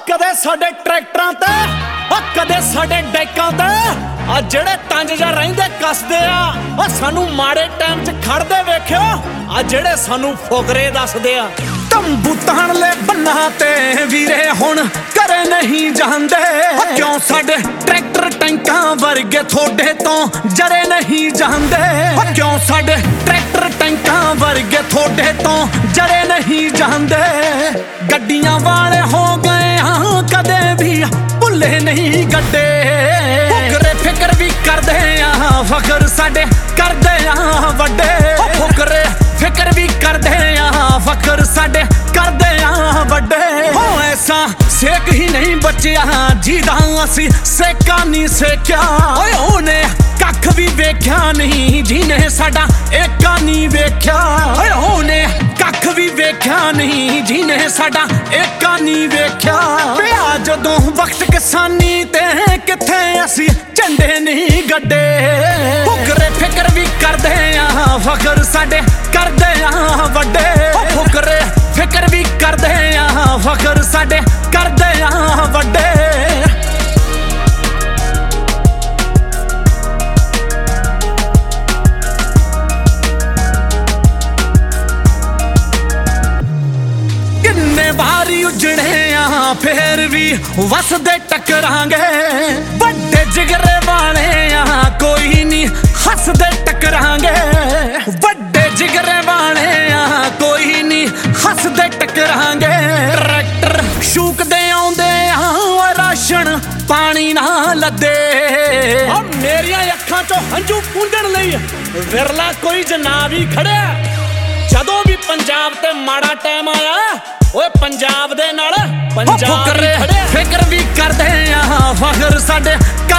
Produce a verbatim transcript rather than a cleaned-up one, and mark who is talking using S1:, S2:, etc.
S1: ਕਦੇ ਸਾਡੇ ਟਰੈਕਟਰਾਂ ਤੇ ਓ ਕਦੇ ਸਾਡੇ ਡੈਕਾਂ ਤੇ ਆ ਜਿਹੜੇ ਤੰਜ ਜਾਂ ਰਹਿੰਦੇ ਕੱਸਦੇ ਆ ਓ ਸਾਨੂੰ ਮਾੜੇ ਟਾਈਮ 'ਚ ਖੜਦੇ ਵੇਖਿਓ ਆ ਜਿਹੜੇ ਸਾਨੂੰ ਫੁਕਰੇ ਦੱਸਦੇ ਆ। ਤੰਬੂ ਤਾਣਲੇ ਬੰਨਾਂ ਤੇ ਵੀਰੇ ਹੁਣ ਘਰੇ ਨਹੀਂ ਜਾਂਦੇ ਕਿਉਂ ਸਾਡੇ ਟਰੈਕਟਰ ਟੈਂਕਾਂ ਵਰਗੇ ਥੋੜੇ ਤੋਂ ਜਰੇ ਨਹੀਂ ਜਾਂਦੇ ਕਿਉਂ ਸਾਡੇ ਟਰੈਕਟਰ ਟੈਂਕਾਂ ਵਰਗੇ ਥੋੜੇ ਤੋਂ ਜਰੇ ਨਹੀਂ ਜਾਂਦੇ। ਗੱਡੀਆਂ ਵਾਲੇ ਹੋ ਗਏ ਹਾਂ ਕਦੇ ਵੀ ਭੁੱਲੇ ਨਹੀਂ ਗੱਡੇ ਫੁਕਰੇ ਫਿਕਰ ਵੀ ਕਰਦੇ ਆ ਫਖਰ ਸਾਡੇ ਕਰਦੇ ਆ ਵੱਡੇ ਫੁਕਰੇ ਫਿਕਰ ਵੀ ਕਰਦੇ ਆ ਫਖਰ ਸਾਡੇ ਕਰਦੇ ਆ ਵੱਡੇ ਹੋ ਐਸਾ ਸੇਕ ਹੀ ਨਹੀਂ ਬਚਿਆ ਜਿਹਦਾ ਅਸੀਂ ਸੇਕਾ ਨਹੀਂ ਸੇਕਿਆ ਓਏ ਉਹਨੇ ਕੱਖ ਵੀ ਵੇਖਿਆ ਨਹੀਂ ਜਿਹਨੇ ਸਾਡਾ ਏਕਾ ਨਹੀਂ ਵੇਖਿਆ ਓਏ ਉਹਨੇ ਕੱਖ ਵੀ ਵੇਖਿਆ ਨਹੀਂ ਜਿਹਨੇ ਸਾਡਾ ਏਕਾ ਨਹੀਂ ਵੇਖਿਆ। ਪਿਆ ਜਦੋਂ ਵਕਤ ਕਿਸਾਨੀ ਤੇ ਕਿੱਥੇ ਅਸੀਂ ਝੰਡੇ ਨਹੀਂ ਗੱਡੇ ਫੁਕਰੇ ਫਿਕਰ ਵੀ ਕਰਦੇ ਆ ਫਖਰ ਸਾਡੇ ਕਰਦੇ ਆ ਵੱਡੇ ਫੁਕਰੇ ਫਿਕਰ ਵੀ ਕਰਦੇ ਆ ਫਖਰ ਸਾਡੇ ਕਰਦੇ ਆ ਵੱਡੇ। ਕਿੰਨੇ ਵਾਰੀ ਉਜੜੇ ਆ ਫੇਰ ਵੀ ਵਸਦੇ ਟਕਰਾਂਗੇ ਵੱਡੇ ਜਿਗਰੇ ਵਾਲੇ ਆ ਕੋਈ ਨਹੀਂ ਹੱਸਦੇ ਟਕਰਾਂਗੇ ਵੱਡੇ ਜਿਗਰੇ ਵਾਲੇ ਆ ਕੋਈ ਨਹੀਂ ਹੱਸਦੇ ਟਕਰਾਂਗੇ। ਟਰੈਕਟਰ ਸ਼ੂਕਦੇ ਆਉਂਦੇ ਆ ਰਾਸ਼ਨ ਪਾਣੀ ਨਾ ਲੱਦੇ ਆ ਮੇਰੀਆਂ ਅੱਖਾਂ ਚੋਂ ਹੰਝੂ ਪੂੰਝਣ ਲਈ ਵਿਰਲਾ ਕੋਈ ਜਨਾਬ ਹੀ ਖੜਿਆ ਜਦੋਂ ਵੀ ਪੰਜਾਬ ਤੇ ਮਾੜਾ ਟਾਈਮ ਆਇਆ ਓਏ ਪੰਜਾਬ ਦੇ ਨਾਲ ਪੰਜਾਬ ਖੜਿਆ ਫਿਕਰ ਵੀ ਕਰਦੇ ਆ ਫਖਰ ਸਾਡੇ